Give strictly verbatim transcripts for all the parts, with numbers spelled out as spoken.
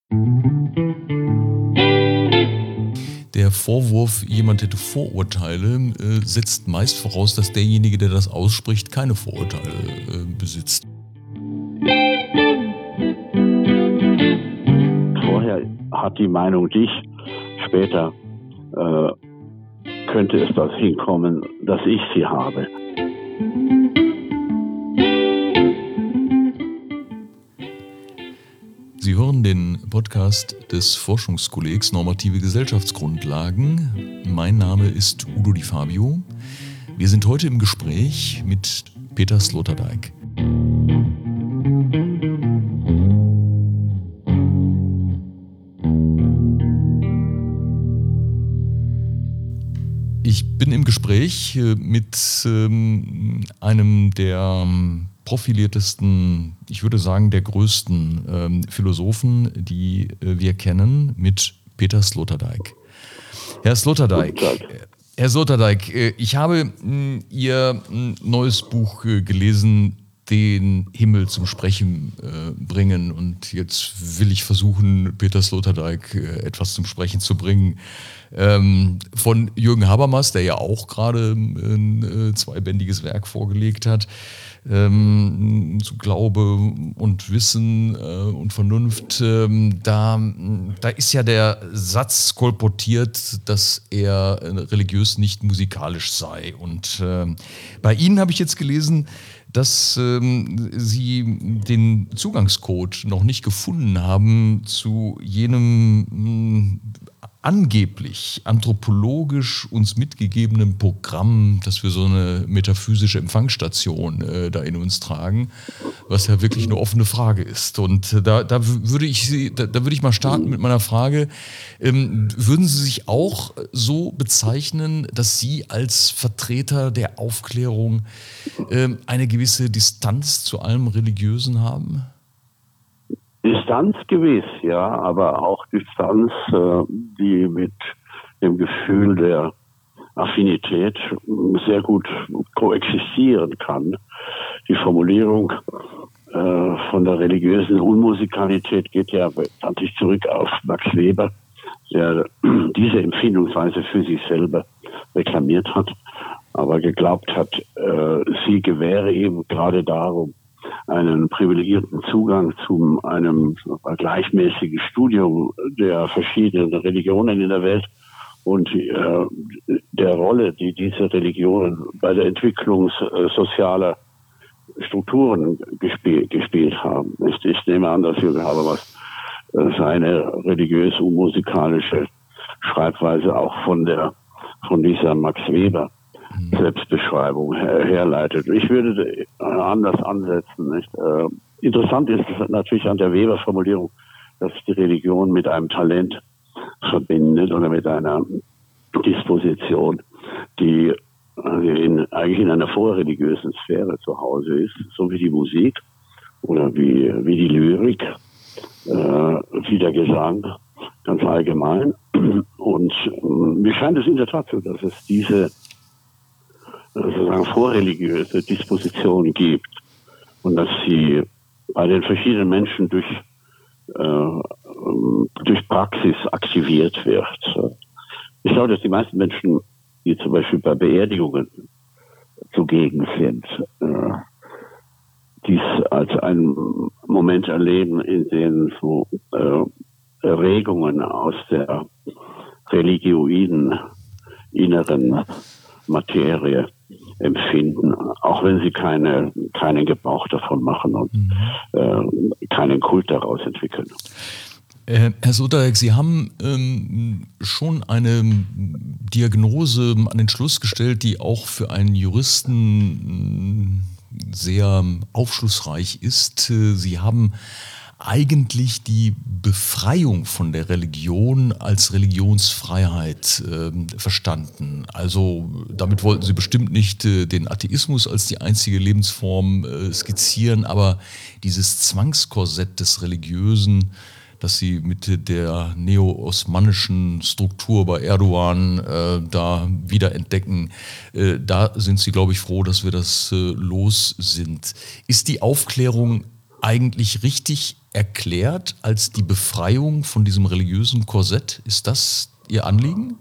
Der Vorwurf, jemand hätte Vorurteile, äh, setzt meist voraus, dass derjenige, der das ausspricht, keine Vorurteile äh, besitzt. Vorher hat die Meinung dich, später äh, könnte es dorthin kommen, dass ich sie habe. Sie hören den Podcast des Forschungskollegs Normative Gesellschaftsgrundlagen. Mein Name ist Udo Di Fabio. Wir sind heute im Gespräch mit Peter Sloterdijk. Ich bin im Gespräch mit ähm, einem der profiliertesten, ich würde sagen der größten ähm, Philosophen, die äh, wir kennen, mit Peter Sloterdijk. Herr Sloterdijk, Herr Sloterdijk, äh, ich habe mh, Ihr mh, neues Buch äh, gelesen, Den Himmel zum Sprechen äh, bringen, und jetzt will ich versuchen, Peter Sloterdijk äh, etwas zum Sprechen zu bringen. Ähm, von Jürgen Habermas, der ja auch gerade ein äh, zweibändiges Werk vorgelegt hat, ähm, zu Glaube und Wissen äh, und Vernunft. Ähm, da, da ist ja der Satz kolportiert, dass er äh, religiös nicht musikalisch sei. Und äh, bei Ihnen habe ich jetzt gelesen, dass ähm, Sie den Zugangscode noch nicht gefunden haben zu jenem mh, angeblich anthropologisch uns mitgegebenen Programm, dass wir so eine metaphysische Empfangsstation äh, da in uns tragen, was ja wirklich eine offene Frage ist. Und äh, da, da würde ich Sie, da, da würde ich mal starten mit meiner Frage: ähm, Würden Sie sich auch so bezeichnen, dass Sie als Vertreter der Aufklärung ähm, eine gewisse Distanz zu allem Religiösen haben? Distanz gewiss, ja, aber auch Distanz, äh, die mit dem Gefühl der Affinität sehr gut koexistieren kann. Die Formulierung äh, von der religiösen Unmusikalität geht ja bekanntlich zurück auf Max Weber, der diese Empfindungsweise für sich selber reklamiert hat, aber geglaubt hat, äh, sie gewähre ihm gerade darum einen privilegierten Zugang zu einem gleichmäßigen Studium der verschiedenen Religionen in der Welt und äh, der Rolle, die diese Religionen bei der Entwicklung äh, sozialer Strukturen gespielt, gespielt haben. Ich, ich nehme an, dass Jürgen Habermas äh, seine religiös-musikalische Schreibweise auch von der von dieser Max Weber Selbstbeschreibung her, herleitet. Ich würde anders ansetzen. Nicht? Äh, interessant ist natürlich an der Weber-Formulierung, dass die Religion mit einem Talent verbindet oder mit einer Disposition, die in, eigentlich in einer vorreligiösen Sphäre zu Hause ist, so wie die Musik oder wie, wie die Lyrik, äh, wie der Gesang, ganz allgemein. Und äh, mir scheint es in der Tat so, dass es diese sozusagen vorreligiöse Disposition gibt und dass sie bei den verschiedenen Menschen durch, äh, durch Praxis aktiviert wird. Ich glaube, dass die meisten Menschen, die zum Beispiel bei Beerdigungen zugegen sind, äh, dies als einen Moment erleben, in dem so äh, Erregungen aus der religioiden inneren Materie empfinden, auch wenn sie keine, keinen Gebrauch davon machen und mhm. äh, keinen Kult daraus entwickeln. Äh, Herr Sloterdijk, Sie haben ähm, schon eine Diagnose an den Schluss gestellt, die auch für einen Juristen äh, sehr aufschlussreich ist. Sie haben eigentlich die Befreiung von der Religion als Religionsfreiheit äh, verstanden. Also damit wollten Sie bestimmt nicht äh, den Atheismus als die einzige Lebensform äh, skizzieren, aber dieses Zwangskorsett des Religiösen, das Sie mit der neo-osmanischen Struktur bei Erdogan äh, da wieder entdecken, äh, da sind Sie, glaube ich, froh, dass wir das äh, los sind. Ist die Aufklärung eigentlich richtig erklärt als die Befreiung von diesem religiösen Korsett? Ist das Ihr Anliegen?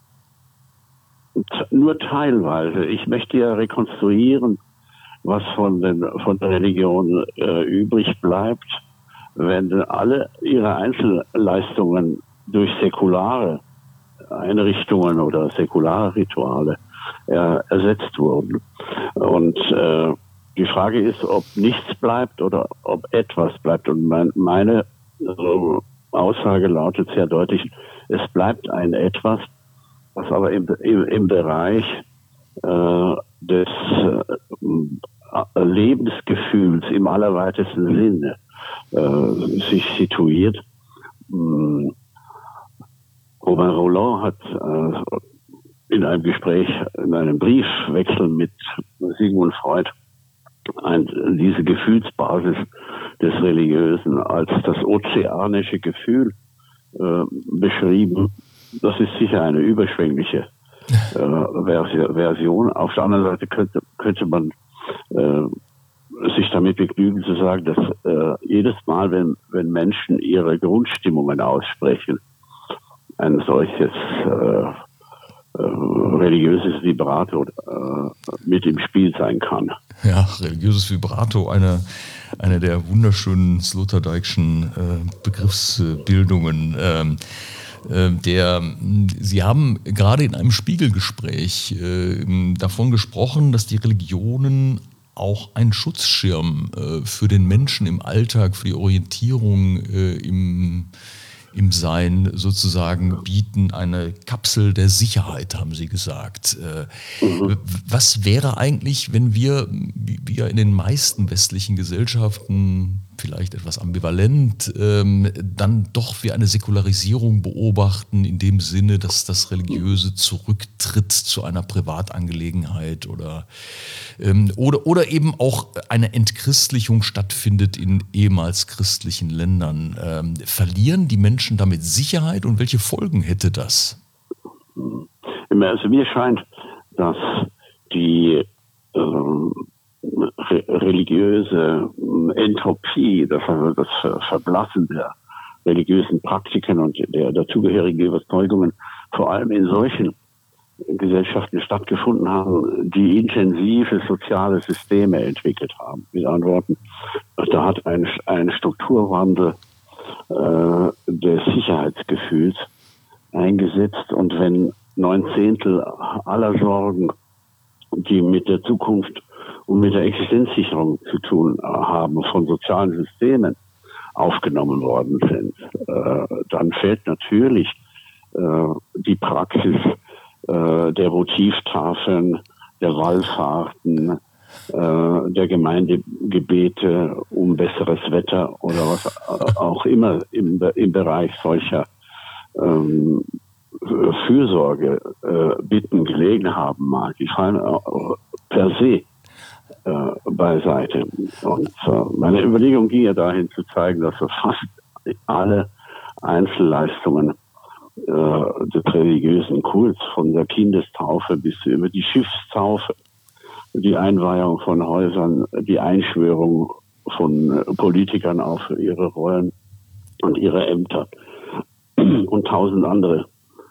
Nur teilweise. Ich möchte ja rekonstruieren, was von, den, von der Religion äh, übrig bleibt, wenn alle ihre Einzelleistungen durch säkulare Einrichtungen oder säkulare Rituale äh, ersetzt wurden. Und äh, die Frage ist, ob nichts bleibt oder ob etwas bleibt. Und mein, meine äh, Aussage lautet sehr deutlich, es bleibt ein Etwas, was aber im, im, im Bereich äh, des äh, Lebensgefühls im allerweitesten Sinne äh, sich situiert. Ähm, Robert Roland hat äh, in einem Gespräch, in einem Briefwechsel mit Sigmund Freud ein, diese Gefühlsbasis des Religiösen als das ozeanische Gefühl äh, beschrieben. Das ist sicher eine überschwängliche äh, Version. Auf der anderen Seite könnte, könnte man äh, sich damit begnügen zu sagen, dass äh, jedes Mal, wenn, wenn Menschen ihre Grundstimmungen aussprechen, ein solches äh, äh, religiöses Vibrato äh, mit im Spiel sein kann. Ja, religiöses Vibrato, eine, eine der wunderschönen Sloterdijkschen äh, Begriffsbildungen. Ähm, äh, der, Sie haben gerade in einem Spiegelgespräch äh, davon gesprochen, dass die Religionen auch ein Schutzschirm äh, für den Menschen im Alltag, für die Orientierung äh, im im Sein sozusagen bieten, eine Kapsel der Sicherheit, haben Sie gesagt. Mhm. Was wäre eigentlich, wenn wir, wie wir in den meisten westlichen Gesellschaften, vielleicht etwas ambivalent, ähm, dann doch wie eine Säkularisierung beobachten, in dem Sinne, dass das Religiöse zurücktritt zu einer Privatangelegenheit oder, ähm, oder, oder eben auch eine Entchristlichung stattfindet in ehemals christlichen Ländern. Ähm, verlieren die Menschen damit Sicherheit und welche Folgen hätte das? Also mir scheint, dass die ähm, re- religiöse Entropie, das, das Verblassen der religiösen Praktiken und der dazugehörigen Überzeugungen vor allem in solchen Gesellschaften stattgefunden haben, die intensive soziale Systeme entwickelt haben. Mit anderen Worten, da hat ein, ein Strukturwandel äh, des Sicherheitsgefühls eingesetzt, und wenn neun Zehntel aller Sorgen, die mit der Zukunft und mit der Existenzsicherung zu tun haben, von sozialen Systemen aufgenommen worden sind, äh, dann fällt natürlich äh, die Praxis äh, der Votivtafeln, der Wallfahrten, äh, der Gemeindegebete um besseres Wetter oder was auch immer im, im Bereich solcher ähm, Fürsorge äh, bitten gelegen haben mag. Die fallen äh, per se äh, beiseite. Und äh, meine Überlegung ging ja dahin zu zeigen, dass so fast alle Einzelleistungen äh, des religiösen Kults, von der Kindestaufe bis über die Schiffstaufe, die Einweihung von Häusern, die Einschwörung von äh, Politikern auf ihre Rollen und ihre Ämter und tausend andere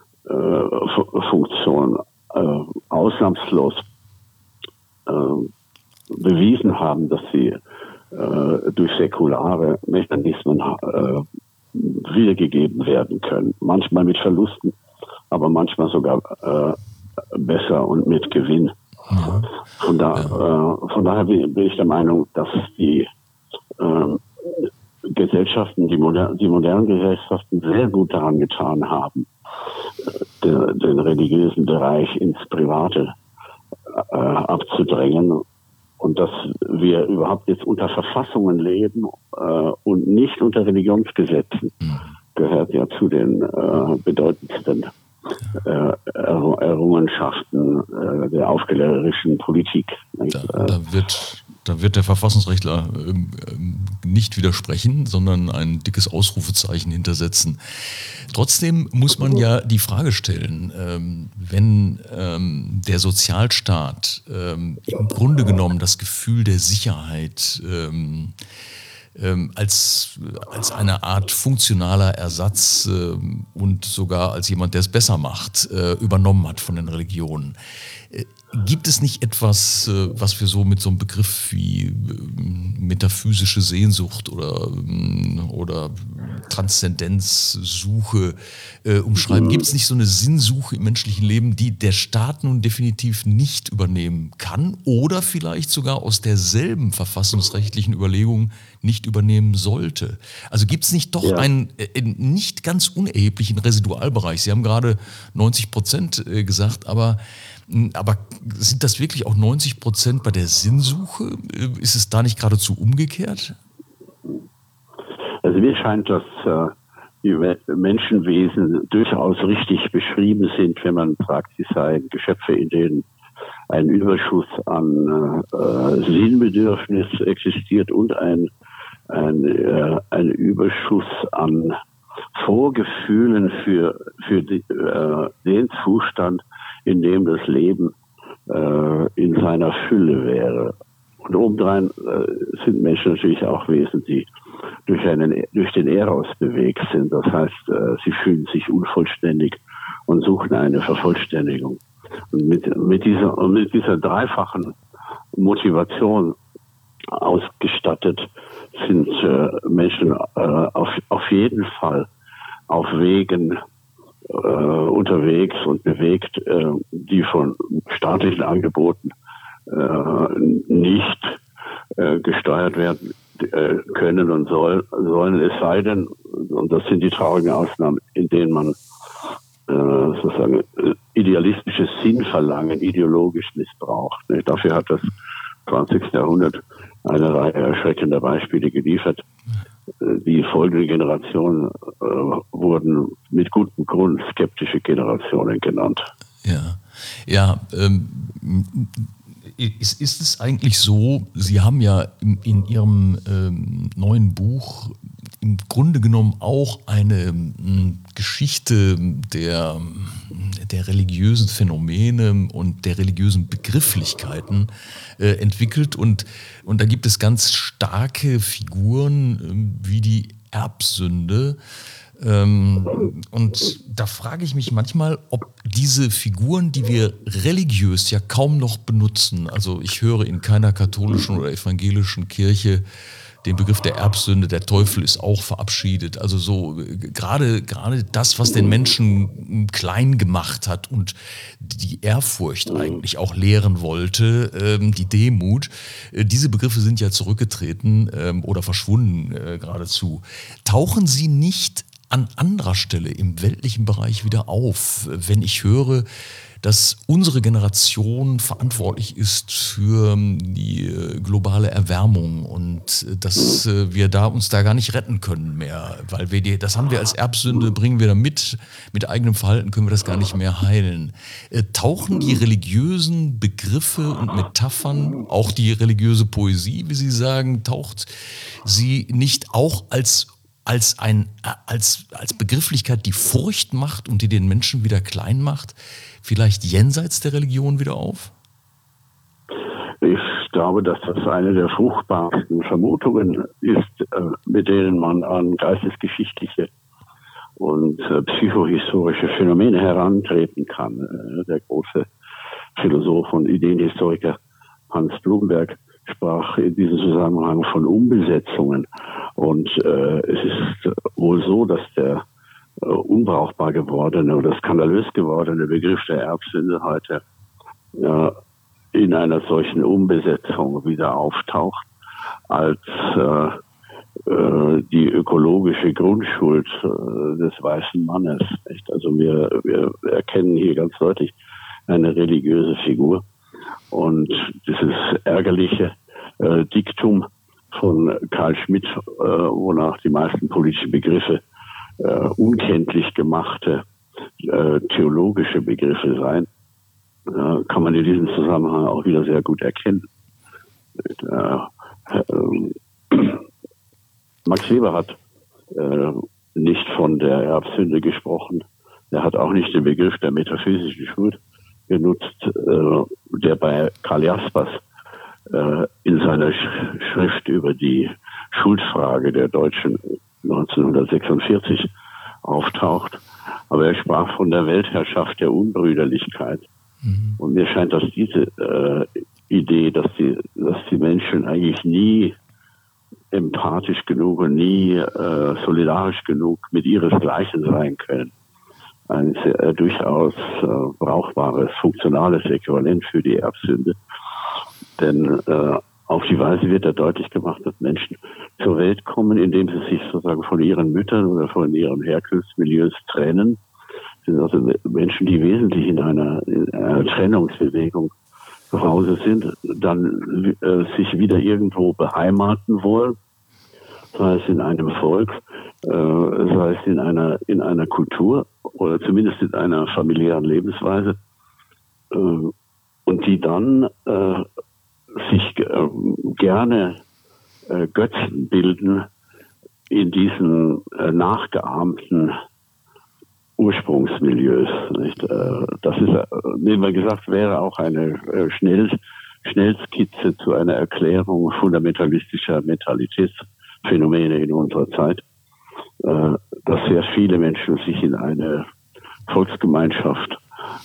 äh, Funktionen äh, ausnahmslos äh, bewiesen haben, dass sie äh, durch säkulare Mechanismen äh, wiedergegeben werden können. Manchmal mit Verlusten, aber manchmal sogar äh, besser und mit Gewinn. Ja. Von, da, ja. äh, von daher bin ich der Meinung, dass die äh, Gesellschaften, die, moder- die modernen Gesellschaften sehr gut daran getan haben, de- den religiösen Bereich ins Private äh, abzudrängen, und dass wir überhaupt jetzt unter Verfassungen leben äh, und nicht unter Religionsgesetzen, gehört ja zu den äh, bedeutendsten äh, Er- Errungenschaften äh, der aufklärerischen Politik. Da, da, wird, da wird der Verfassungsrechtler ähm, nicht widersprechen, sondern ein dickes Ausrufezeichen hintersetzen. Trotzdem muss man ja die Frage stellen, ähm, wenn ähm, der Sozialstaat ähm, im Grunde genommen das Gefühl der Sicherheit ähm, ähm, als, als eine Art funktionaler Ersatz ähm, und sogar als jemand, der es besser macht, äh, übernommen hat von den Religionen. Äh, gibt es nicht etwas, äh, was wir so mit so einem Begriff wie äh, metaphysische Sehnsucht oder, äh, oder Transzendenzsuche äh, umschreiben? Gibt es nicht so eine Sinnsuche im menschlichen Leben, die der Staat nun definitiv nicht übernehmen kann oder vielleicht sogar aus derselben verfassungsrechtlichen Überlegung nicht übernehmen sollte? Also gibt es nicht doch Ja. einen äh, nicht ganz unerheblichen Residualbereich? Sie haben gerade neunzig Prozent äh, gesagt, aber Aber sind das wirklich auch neunzig Prozent bei der Sinnsuche? Ist es da nicht geradezu umgekehrt? Also mir scheint, dass äh, die Menschenwesen durchaus richtig beschrieben sind, wenn man sagt, sie seien Geschöpfe, in denen ein Überschuss an äh, Sinnbedürfnis existiert und ein, ein, äh, ein Überschuss an Vorgefühlen für, für die, äh, den Zustand, in dem das Leben äh, in seiner Fülle wäre. Und obendrein äh, sind Menschen natürlich auch Wesen, die durch, einen, durch den Eros bewegt sind. Das heißt, äh, sie fühlen sich unvollständig und suchen eine Vervollständigung. Und mit, mit, dieser, mit dieser dreifachen Motivation ausgestattet sind äh, Menschen äh, auf, auf jeden Fall auf Wegen äh, unterwegs und bewegt, äh, die von staatlichen Angeboten äh, nicht äh, gesteuert werden äh, können und soll, sollen, es sei denn, und das sind die traurigen Ausnahmen, in denen man äh, sozusagen idealistisches Sinnverlangen ideologisch missbraucht. Ne? Dafür hat das zwanzigsten. Jahrhundert eine Reihe erschreckender Beispiele geliefert. Die folgenden Generationen äh, wurden mit gutem Grund skeptische Generationen genannt. Ja, ja. Ähm, ist, ist es eigentlich so, Sie haben ja in, in Ihrem ähm, neuen Buch im Grunde genommen auch eine m, Geschichte der, der religiösen Phänomene und der religiösen Begrifflichkeiten äh, entwickelt. Und, und da gibt es ganz starke Figuren äh, wie die Erbsünde. Ähm, und da frage ich mich manchmal, ob diese Figuren, die wir religiös ja kaum noch benutzen, also ich höre in keiner katholischen oder evangelischen Kirche den Begriff der Erbsünde, der Teufel ist auch verabschiedet. Also so gerade gerade das, was den Menschen klein gemacht hat und die Ehrfurcht eigentlich auch lehren wollte, ähm, die Demut, äh, diese Begriffe sind ja zurückgetreten ähm, oder verschwunden äh, geradezu. Tauchen sie nicht an anderer Stelle im weltlichen Bereich wieder auf, wenn ich höre, dass unsere Generation verantwortlich ist für die globale Erwärmung und dass wir da uns da gar nicht retten können mehr, weil wir die, das haben wir als Erbsünde, bringen wir da mit, mit eigenem Verhalten können wir das gar nicht mehr heilen. Tauchen die religiösen Begriffe und Metaphern, auch die religiöse Poesie, wie Sie sagen, taucht sie nicht auch als als ein als als Begrifflichkeit, die Furcht macht und die den Menschen wieder klein macht, vielleicht jenseits der Religion wieder auf? Ich glaube, dass das eine der fruchtbarsten Vermutungen ist, mit denen man an geistesgeschichtliche und psychohistorische Phänomene herantreten kann. Der große Philosoph und Ideenhistoriker Hans Blumberg sprach in diesem Zusammenhang von Umbesetzungen. Und äh, es ist wohl so, dass der äh, unbrauchbar gewordene oder skandalös gewordene Begriff der Erbsünde heute äh, in einer solchen Umbesetzung wieder auftaucht als äh, äh, die ökologische Grundschuld äh, des weißen Mannes. Nicht? Also wir, wir erkennen hier ganz deutlich eine religiöse Figur. Und dieses ärgerliche äh, Diktum von Karl Schmitt, äh, wonach die meisten politischen Begriffe äh, unkenntlich gemachte äh, theologische Begriffe seien, äh, kann man in diesem Zusammenhang auch wieder sehr gut erkennen. Äh, äh, Max Weber hat äh, nicht von der Erbsünde gesprochen. Er hat auch nicht den Begriff der metaphysischen Schuld genutzt, äh, der bei Karl Jaspers äh, in seiner Sch- Schrift über die Schuldfrage der Deutschen neunzehnhundertsechsundvierzig auftaucht. Aber er sprach von der Weltherrschaft der Unbrüderlichkeit. Mhm. Und mir scheint, dass diese äh, Idee, dass die, dass die Menschen eigentlich nie empathisch genug und nie äh, solidarisch genug mit ihresgleichen sein können, ein sehr, äh, durchaus äh, brauchbares, funktionales Äquivalent für die Erbsünde. Denn äh, auf die Weise wird da deutlich gemacht, dass Menschen zur Welt kommen, indem sie sich sozusagen von ihren Müttern oder von ihren Herkunftsmilieus trennen. Das sind also Menschen, die wesentlich in einer, in einer Trennungsbewegung zu Hause sind, dann äh, sich wieder irgendwo beheimaten wollen, sei es in einem Volk, äh, sei es in einer, in einer Kultur oder zumindest in einer familiären Lebensweise, äh, und die dann äh, sich äh, gerne äh, Götzen bilden in diesen äh, nachgeahmten Ursprungsmilieus. Nicht? Äh, das ist, äh, wie wir gesagt, wäre auch eine äh, Schnell, Schnellskizze zu einer Erklärung fundamentalistischer Mentalitätsphänomene in unserer Zeit, äh, dass sehr viele Menschen sich in eine Volksgemeinschaft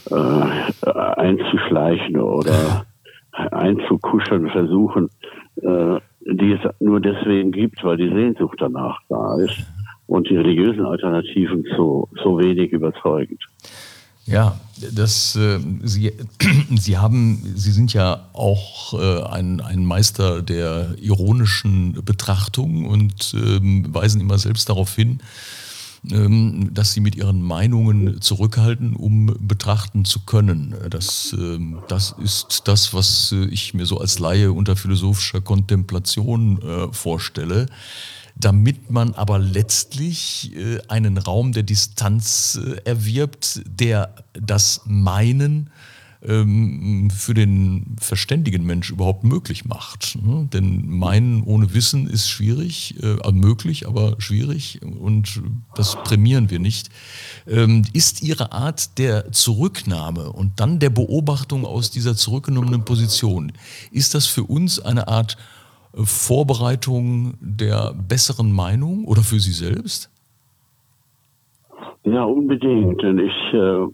äh, einzuschleichen oder einzukuscheln versuchen, äh, die es nur deswegen gibt, weil die Sehnsucht danach da ist und die religiösen Alternativen so, so wenig überzeugend. Ja, das, äh, Sie, Sie haben, Sie sind ja auch äh, ein, ein Meister der ironischen Betrachtung und ähm, weisen immer selbst darauf hin, ähm, dass Sie mit Ihren Meinungen zurückhalten, um betrachten zu können. Das, ähm, das ist das, was ich mir so als Laie unter philosophischer Kontemplation äh, vorstelle. Damit man aber letztlich äh, einen Raum der Distanz äh, erwirbt, der das Meinen ähm, für den verständigen Mensch überhaupt möglich macht. Ne? Denn Meinen ohne Wissen ist schwierig, äh, möglich, aber schwierig, und das prämieren wir nicht. Ähm, ist Ihre Art der Zurücknahme und dann der Beobachtung aus dieser zurückgenommenen Position, ist das für uns eine Art Vorbereitung der besseren Meinung oder für Sie selbst? Ja, unbedingt. Denn ich äh,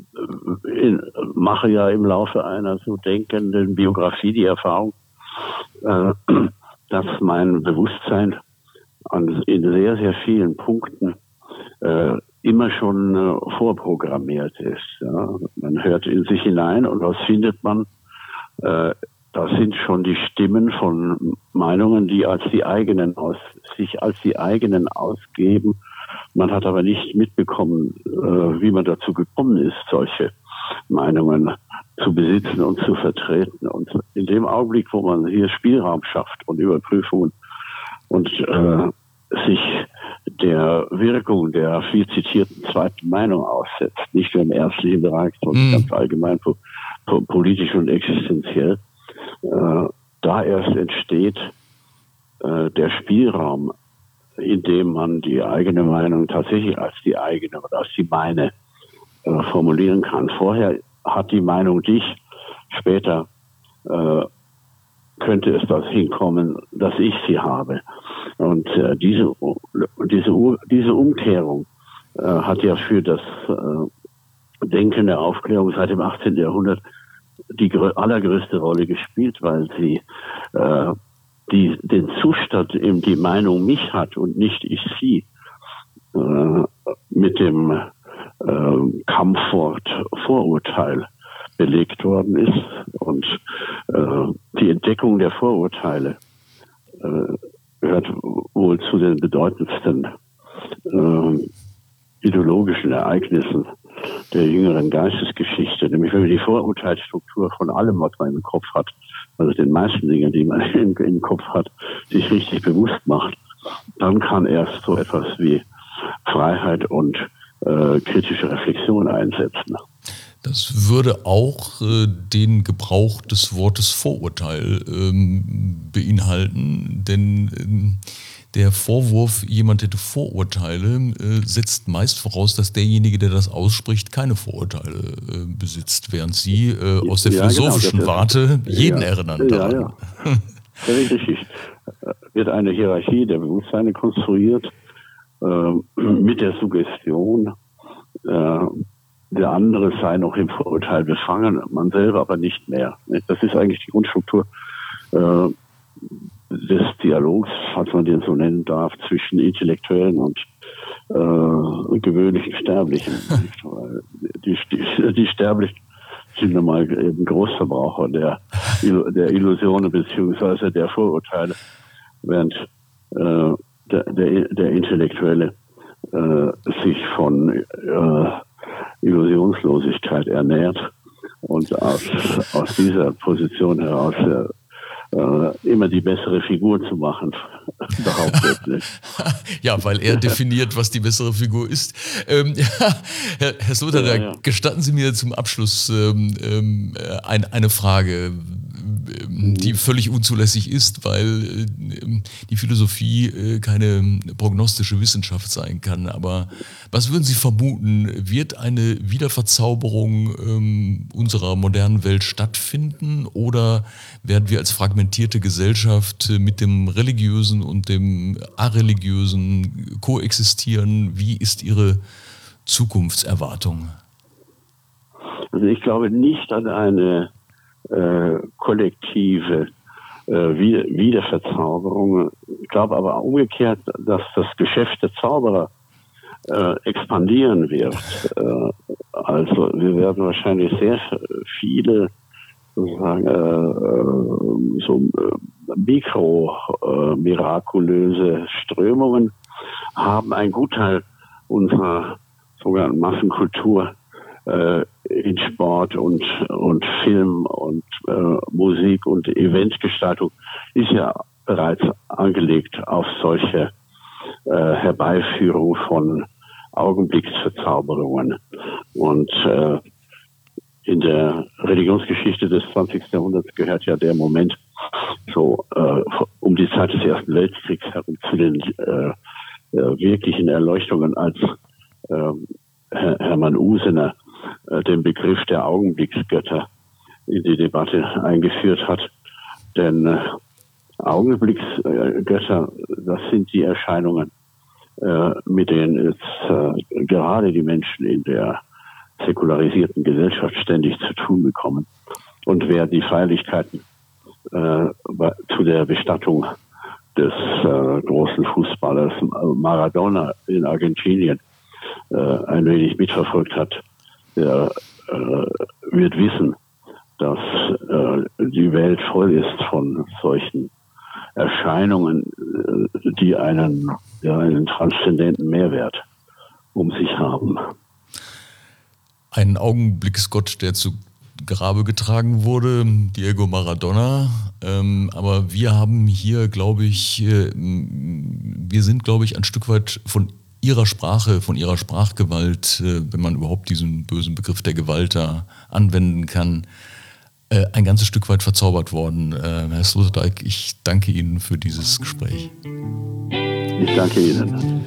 in, mache ja im Laufe einer so denkenden Biografie die Erfahrung, äh, dass mein Bewusstsein an, in sehr, sehr vielen Punkten äh, immer schon äh, vorprogrammiert ist. Ja. Man hört in sich hinein und was findet man? Äh, Das sind schon die Stimmen von Meinungen, die als die eigenen aus, sich als die eigenen ausgeben. Man hat aber nicht mitbekommen, äh, wie man dazu gekommen ist, solche Meinungen zu besitzen und zu vertreten. Und in dem Augenblick, wo man hier Spielraum schafft und Überprüfungen und äh, sich der Wirkung der viel zitierten zweiten Meinung aussetzt, nicht nur im ärztlichen Bereich, sondern mm. ganz allgemein po- po- politisch und existenziell, Äh, da erst entsteht äh, der Spielraum, in dem man die eigene Meinung tatsächlich als die eigene oder als die meine äh, formulieren kann. Vorher hat die Meinung dich, später äh, könnte es das hinkommen, dass ich sie habe. Und äh, diese, diese, diese Umkehrung äh, hat ja für das äh, Denken der Aufklärung seit dem achtzehnten Jahrhundert die allergrößte Rolle gespielt, weil sie äh, die, den Zustand, in die Meinung mich hat und nicht ich sie, äh, mit dem äh, Kampfwort Vorurteil belegt worden ist. Und äh, die Entdeckung der Vorurteile äh, gehört wohl zu den bedeutendsten äh, ideologischen Ereignissen der jüngeren Geistesgeschichte, nämlich wenn man die Vorurteilsstruktur von allem, was man im Kopf hat, also den meisten Dingen, die man im, im Kopf hat, sich richtig bewusst macht, dann kann erst so etwas wie Freiheit und äh, kritische Reflexion einsetzen. Das würde auch äh, den Gebrauch des Wortes Vorurteil ähm, beinhalten, denn ähm, der Vorwurf, jemand hätte Vorurteile, äh, setzt meist voraus, dass derjenige, der das ausspricht, keine Vorurteile äh, besitzt, während Sie äh, aus der ja, philosophischen genau, Warte jeden ja, erinnern daran. Ja, ja. Richtig. wird eine Hierarchie der Bewusstseine konstruiert äh, mit der Suggestion, äh, der andere sei noch im Vorurteil befangen, man selber aber nicht mehr. Das ist eigentlich die Grundstruktur äh, des Dialogs, falls man den so nennen darf, zwischen Intellektuellen und äh, gewöhnlichen Sterblichen. die, die, die Sterblichen sind nun mal eben Großverbraucher der, der Illusionen beziehungsweise der Vorurteile, während äh, der, der, der Intellektuelle äh, sich von äh, Illusionslosigkeit ernährt und aus, aus dieser Position heraus äh, immer die bessere Figur zu machen, behauptet. Ja, weil er definiert, was die bessere Figur ist. Ähm, ja, Herr, Herr Sloterdijk, ja, ja. Gestatten Sie mir zum Abschluss ähm, ähm, ein, eine Frage, die völlig unzulässig ist, weil äh, die Philosophie äh, keine prognostische Wissenschaft sein kann. Aber was würden Sie vermuten, wird eine Wiederverzauberung ähm, unserer modernen Welt stattfinden oder werden wir als fragmentierte Gesellschaft mit dem Religiösen und dem Areligiösen koexistieren? Wie ist Ihre Zukunftserwartung? Also ich glaube nicht an eine äh, kollektive äh, Wiederverzauberung. Ich glaube aber umgekehrt, dass das Geschäft der Zauberer äh, expandieren wird. Äh, also wir werden wahrscheinlich sehr viele sozusagen äh, so äh, mikro-mirakulöse äh, Strömungen haben. Ein Gutteil unserer sogenannten Massenkultur äh, in Sport und und Film und äh, Musik und Eventgestaltung ist ja bereits angelegt auf solche äh, Herbeiführung von Augenblicksverzauberungen. Und äh, in der Religionsgeschichte des zwanzigsten Jahrhunderts gehört ja der Moment so äh, um die Zeit des Ersten Weltkriegs herum zu den äh, äh, wirklichen Erleuchtungen, als äh, Hermann Usener äh, den Begriff der Augenblicksgötter in die Debatte eingeführt hat. Denn äh, Augenblicksgötter, das sind die Erscheinungen, äh, mit denen jetzt äh, gerade die Menschen in der säkularisierten Gesellschaft ständig zu tun bekommen. Und wer die Feierlichkeiten äh, zu der Bestattung des äh, großen Fußballers Maradona in Argentinien äh, ein wenig mitverfolgt hat, der äh, wird wissen, dass äh, die Welt voll ist von solchen Erscheinungen, äh, die einen, ja, einen transzendenten Mehrwert um sich haben. Ein Augenblicksgott, der zu Grabe getragen wurde, Diego Maradona. Ähm, aber wir haben hier, glaube ich, äh, wir sind, glaube ich, ein Stück weit von ihrer Sprache, von ihrer Sprachgewalt, äh, wenn man überhaupt diesen bösen Begriff der Gewalt da anwenden kann, äh, ein ganzes Stück weit verzaubert worden. Äh, Herr Sloterdijk, ich danke Ihnen für dieses Gespräch. Ich danke Ihnen.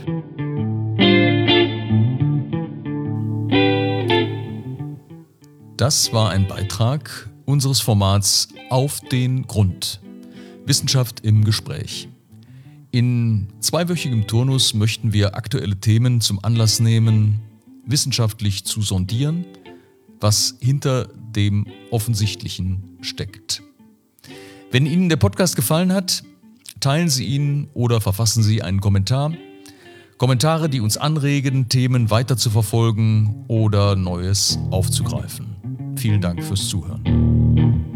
Das war ein Beitrag unseres Formats Auf den Grund. Wissenschaft im Gespräch. In zweiwöchigem Turnus möchten wir aktuelle Themen zum Anlass nehmen, wissenschaftlich zu sondieren, was hinter dem Offensichtlichen steckt. Wenn Ihnen der Podcast gefallen hat, teilen Sie ihn oder verfassen Sie einen Kommentar. Kommentare, die uns anregen, Themen weiter zu verfolgen oder Neues aufzugreifen. Vielen Dank fürs Zuhören.